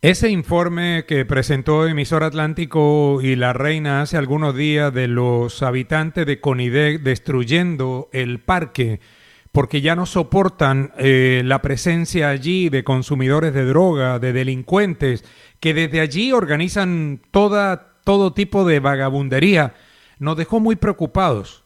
Ese informe que presentó Emisor Atlántico y La Reina hace algunos días de los habitantes de Conidec destruyendo el parque porque ya no soportan la presencia allí de consumidores de droga, de delincuentes, que desde allí organizan todo tipo de vagabundería, nos dejó muy preocupados.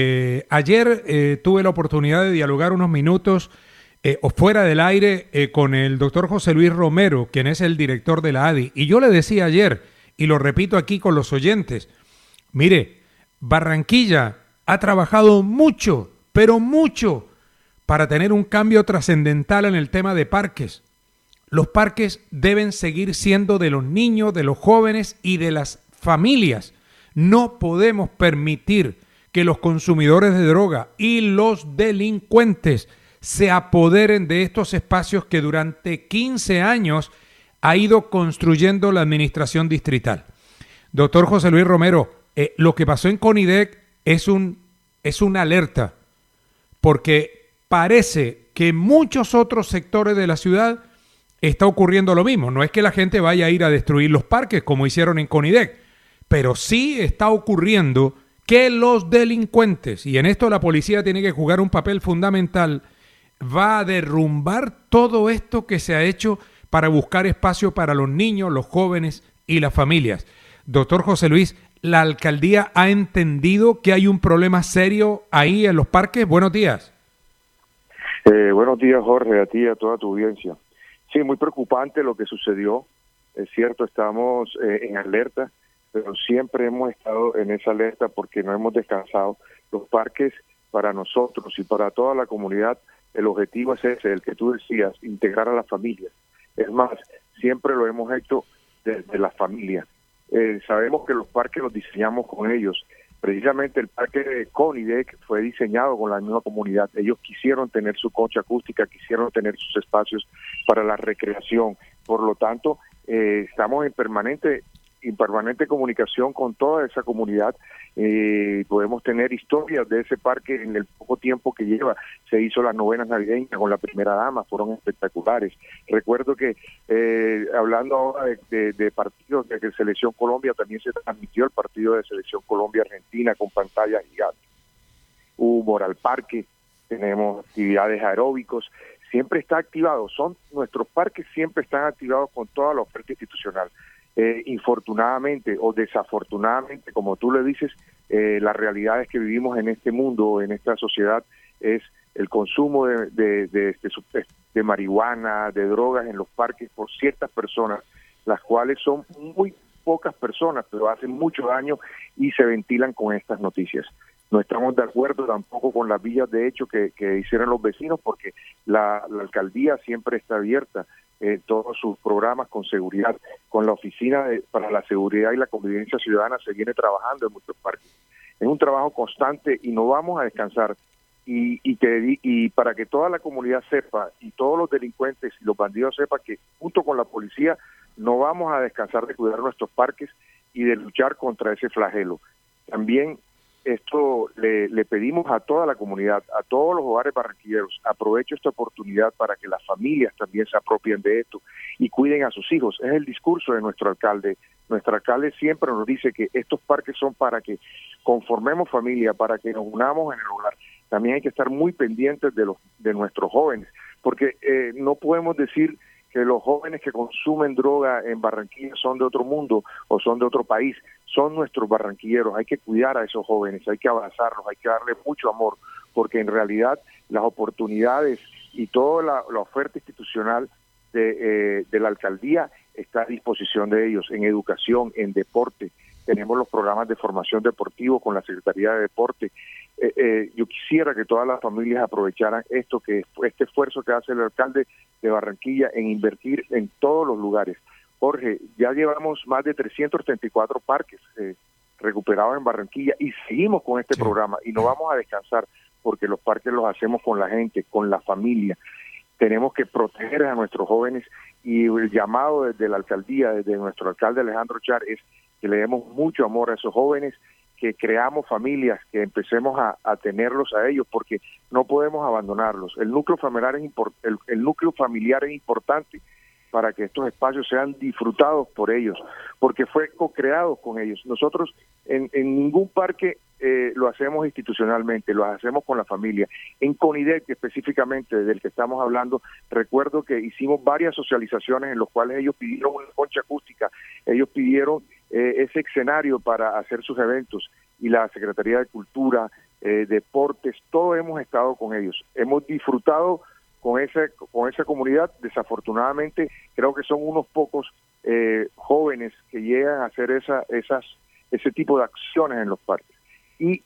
Ayer tuve la oportunidad de dialogar unos minutos o fuera del aire con el doctor José Luis Romero, quien es el director de la ADI. Y yo le decía ayer, y lo repito aquí con los oyentes, mire, Barranquilla ha trabajado mucho, pero mucho, para tener un cambio trascendental en el tema de parques. Los parques deben seguir siendo de los niños, de los jóvenes y de las familias. No podemos permitir que los consumidores de droga y los delincuentes se apoderen de estos espacios que durante 15 años ha ido construyendo la administración distrital. Doctor José Luis Romero, lo que pasó en Conidec es una alerta, porque parece que en muchos otros sectores de la ciudad está ocurriendo lo mismo. No es que la gente vaya a ir a destruir los parques como hicieron en Conidec, pero sí está ocurriendo que los delincuentes, y en esto la policía tiene que jugar un papel fundamental, va a derrumbar todo esto que se ha hecho para buscar espacio para los niños, los jóvenes y las familias. Doctor José Luis, ¿la alcaldía ha entendido que hay un problema serio ahí en los parques? Buenos días. Buenos días, Jorge, a ti y a toda tu audiencia. Sí, muy preocupante lo que sucedió. Es cierto, estamos en alerta, pero siempre hemos estado en esa alerta porque no hemos descansado. Los parques, para nosotros y para toda la comunidad, el objetivo es ese, el que tú decías, integrar a las familias. Es más, siempre lo hemos hecho desde la familia. Sabemos que los parques los diseñamos con ellos. Precisamente el parque de Conidec fue diseñado con la misma comunidad. Ellos quisieron tener su concha acústica, quisieron tener sus espacios para la recreación. Por lo tanto, estamos en permanente comunicación con toda esa comunidad. Podemos tener historias de ese parque en el poco tiempo que lleva. Se hizo las novenas navideñas con la primera dama, fueron espectaculares. Recuerdo que hablando ahora de partidos de Selección Colombia, también se transmitió el partido de Selección Colombia-Argentina con pantalla gigante. Hubo humor al parque, tenemos actividades aeróbicos, siempre está activado. Nuestros parques siempre están activados con toda la oferta institucional. Infortunadamente o desafortunadamente, como tú le dices, la realidad es que vivimos en este mundo, en esta sociedad, es el consumo de marihuana, de drogas en los parques por ciertas personas, las cuales son muy pocas personas, pero hacen mucho daño y se ventilan con estas noticias. No estamos de acuerdo tampoco con las vías de hecho que hicieron los vecinos, porque la alcaldía siempre está abierta todos sus programas con seguridad, con la oficina para la seguridad y la convivencia ciudadana se viene trabajando en muchos parques. Es un trabajo constante y no vamos a descansar. Y para que toda la comunidad sepa y todos los delincuentes y los bandidos sepan que junto con la policía no vamos a descansar de cuidar nuestros parques y de luchar contra ese flagelo. También esto le pedimos a toda la comunidad, a todos los hogares barranquilleros, aprovecho esta oportunidad para que las familias también se apropien de esto y cuiden a sus hijos. Es el discurso de nuestro alcalde. Nuestro alcalde siempre nos dice que estos parques son para que conformemos familia, para que nos unamos en el hogar. También hay que estar muy pendientes de nuestros jóvenes, porque no podemos decir que los jóvenes que consumen droga en Barranquilla son de otro mundo o son de otro país, son nuestros barranquilleros. Hay que cuidar a esos jóvenes, hay que abrazarlos, hay que darle mucho amor, porque en realidad las oportunidades y toda la oferta institucional de la alcaldía está a disposición de ellos, en educación, en deporte. Tenemos los programas de formación deportivo con la Secretaría de Deporte. Yo quisiera que todas las familias aprovecharan este esfuerzo que hace el alcalde de Barranquilla en invertir en todos los lugares. Jorge, ya llevamos más de 334 parques recuperados en Barranquilla y seguimos con este programa y no vamos a descansar porque los parques los hacemos con la gente, con la familia. Tenemos que proteger a nuestros jóvenes y el llamado desde la alcaldía, desde nuestro alcalde Alejandro Char, es que le demos mucho amor a esos jóvenes, que creamos familias, que empecemos a tenerlos a ellos, porque no podemos abandonarlos. El núcleo familiar es importante, para que estos espacios sean disfrutados por ellos, porque fue co-creado con ellos. Nosotros en ningún parque lo hacemos institucionalmente, lo hacemos con la familia. En CONIDEC, específicamente, del que estamos hablando, recuerdo que hicimos varias socializaciones en las cuales ellos pidieron una concha acústica, ellos pidieron ese escenario para hacer sus eventos, y la Secretaría de Cultura, Deportes, todos hemos estado con ellos. Hemos disfrutado con esa comunidad. Desafortunadamente, creo que son unos pocos jóvenes que llegan a hacer ese tipo de acciones en los parques. Y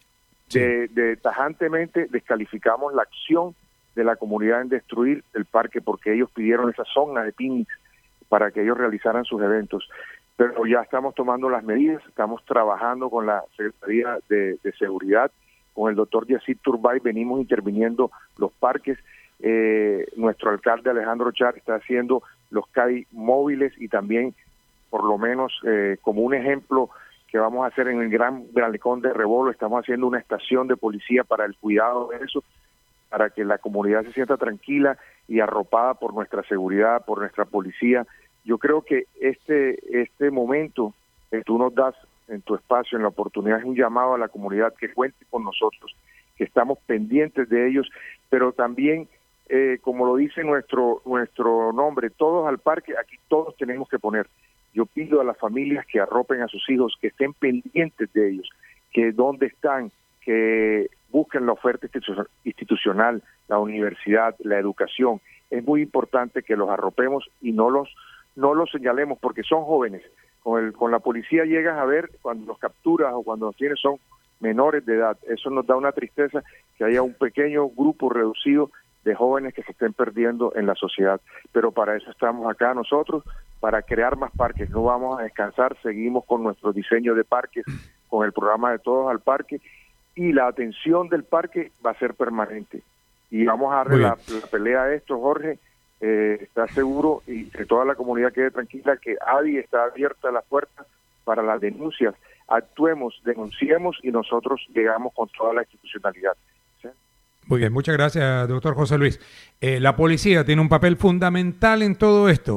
tajantemente descalificamos la acción de la comunidad en destruir el parque, porque ellos pidieron esa zona de picnic para que ellos realizaran sus eventos. Pero ya estamos tomando las medidas, estamos trabajando con la Secretaría de Seguridad, con el doctor Yacid Turbay, venimos interviniendo los parques. Nuestro alcalde Alejandro Char está haciendo los CAI móviles, y también, por lo menos como un ejemplo que vamos a hacer en el Gran Bralecón de Rebolo, estamos haciendo una estación de policía para el cuidado de eso, para que la comunidad se sienta tranquila y arropada por nuestra seguridad, por nuestra policía. Yo creo que este momento que tú nos das en tu espacio, en la oportunidad, es un llamado a la comunidad que cuente con nosotros, que estamos pendientes de ellos, pero también, como lo dice nuestro nombre, todos al parque, aquí todos tenemos que poner. Yo pido a las familias que arropen a sus hijos, que estén pendientes de ellos, que dónde están, que busquen la oferta institucional, la universidad, la educación. Es muy importante que los arropemos y no los señalemos, porque son jóvenes. Con la policía llegas a ver cuando los capturas o cuando los tienes son menores de edad. Eso nos da una tristeza, que haya un pequeño grupo reducido de jóvenes que se estén perdiendo en la sociedad. Pero para eso estamos acá nosotros, para crear más parques. No vamos a descansar, seguimos con nuestro diseño de parques, con el programa de Todos al Parque, y la atención del parque va a ser permanente. Y vamos a darle la pelea a esto, Jorge. Está seguro, y que toda la comunidad quede tranquila, que ADI está abierta la puerta para las denuncias. Actuemos, denunciemos, y nosotros llegamos con toda la institucionalidad. ¿Sí? Muy bien, muchas gracias, doctor José Luis. La policía tiene un papel fundamental en todo esto.